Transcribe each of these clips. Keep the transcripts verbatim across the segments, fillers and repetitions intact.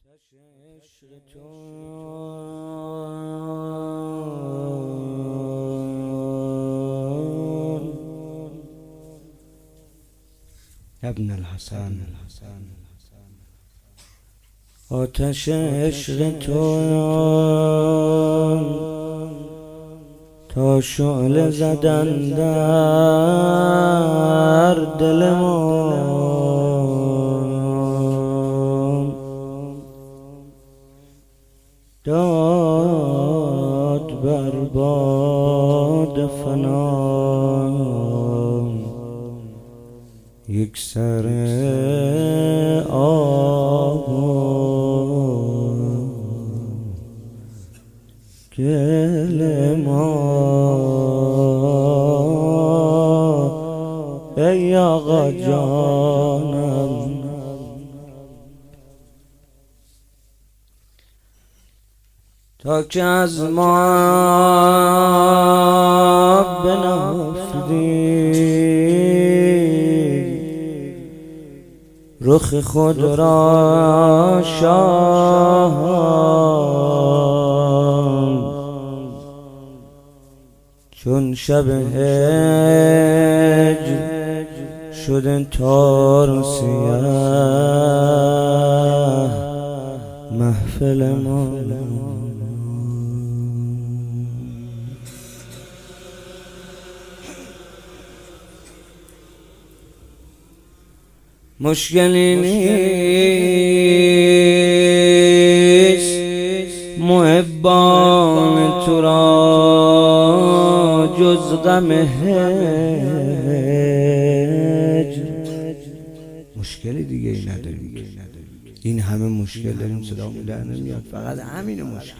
عشق تو ابن الحسن، آتش عشق تو تا شعله زدن در دل ما، داد بر باد فنا یک سر آب گل ما. ای آقا جانم تا که از ما بنافدی رخ خود را شاه، چون شب هجر شدن تار و سیاه محفل ما. مشکلی نیست محبان تو را جز غم هجر، مشکلی دیگه ای نداریم. این همه مشکل داریم صدامون در نمیاد، فقط همین مشکل.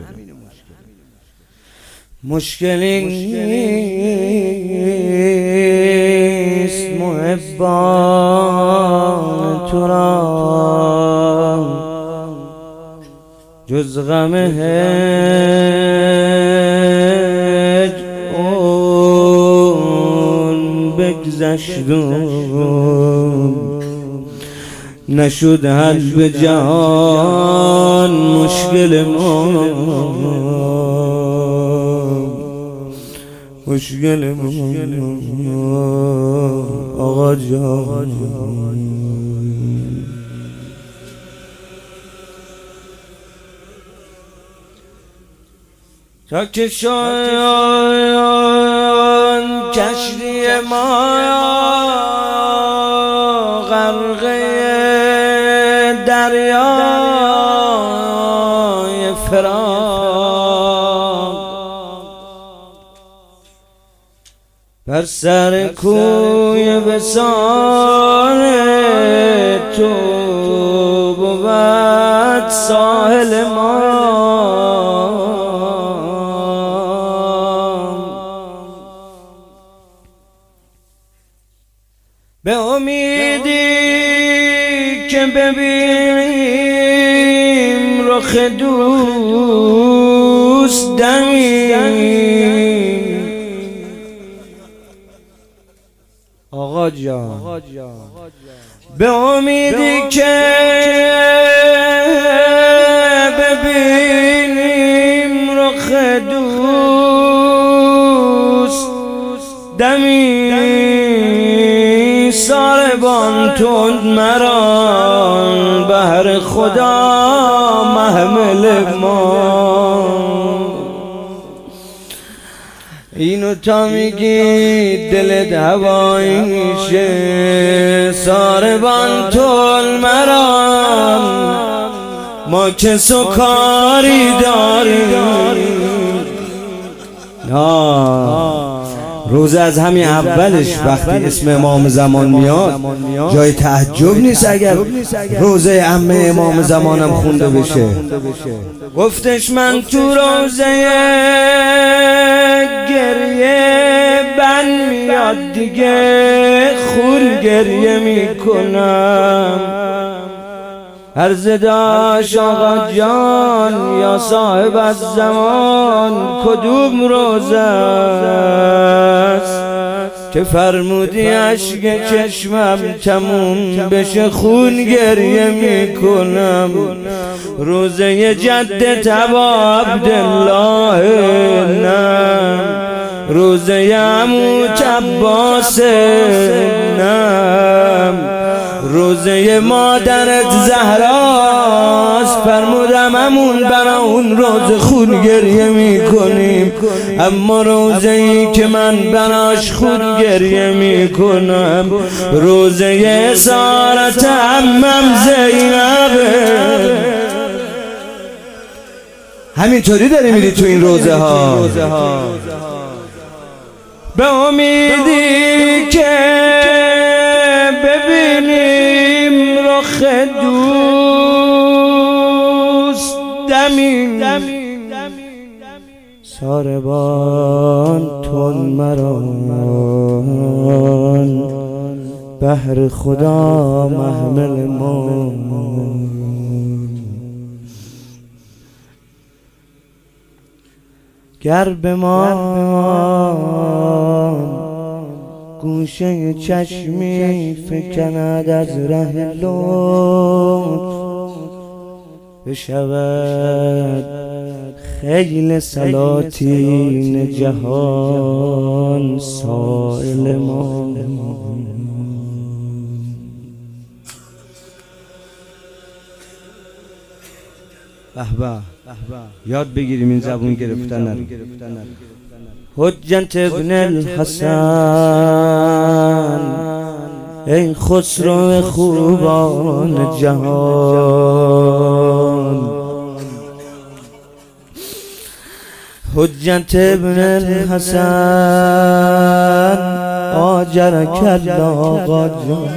مشکلی نیست محبان تو را جز غم هجر، اون بگذشت نشد حل به جهان مشکل ما، مشکل ما آقا جان. تا که شاید کشتی ما غرقه دریای فراق، بر سر کوی وصال تو بود ساحل ما. به امیدی که ببینیم رخ دوست دمی، آقا جان به امیدی که ببینیم رخ دوست دمی، ساربان تند مران بهر خدا محمل ما. اینو تا میگی دلت هوایی میشه، ساربان تند مران ما که سکاری داریم. روز از همین اولش وقتی اسم امام زمان میاد جای تعجب نیست اگر روزه عمه امام زمانم خونده بشه. گفتش من تو روزه گریه بن میاد دیگه خون گریه میکنم. عرض داشت آقا جان یا صاحب از زمان کدوم روزه است که فرمودی عشق چشمم تموم بشه خون گریه میکنم. روزه جد تبا عبدالله نم، روزه عمو عباس نم، روزه مادرت زهراست. فرمودم همون برا اون روز خون گریه میکنیم، اما روزه ای که من براش خون گریه میکنم روزه اسارت عمم زینبه. همینطوری داری میری تو این روزه ها به امیدی که ببینیم رخ دوست دمی ساربان تون مران بهر خدا محمل ما. گر به ما گوشه چشمی فکند از ره لطف بشود خیل سلاطین جهان سائل ما. به یاد بگیریم این زبون گرفتن رو. حجت ابن الحسن ای خسرو خوبان جهان، حجت ابن الحسن آجرک الله جان،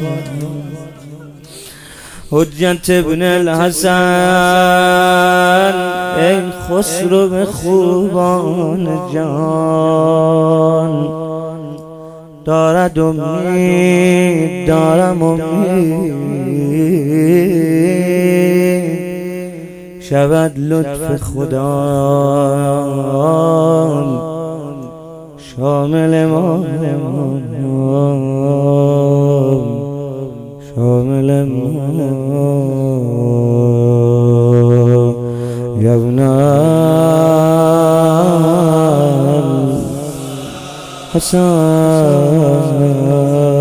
حجت ابن الحسن ای خسرو خوبان جان. دارد امید دارم امید شود لطف خدا شامل ما شامل ما. یبن الحسن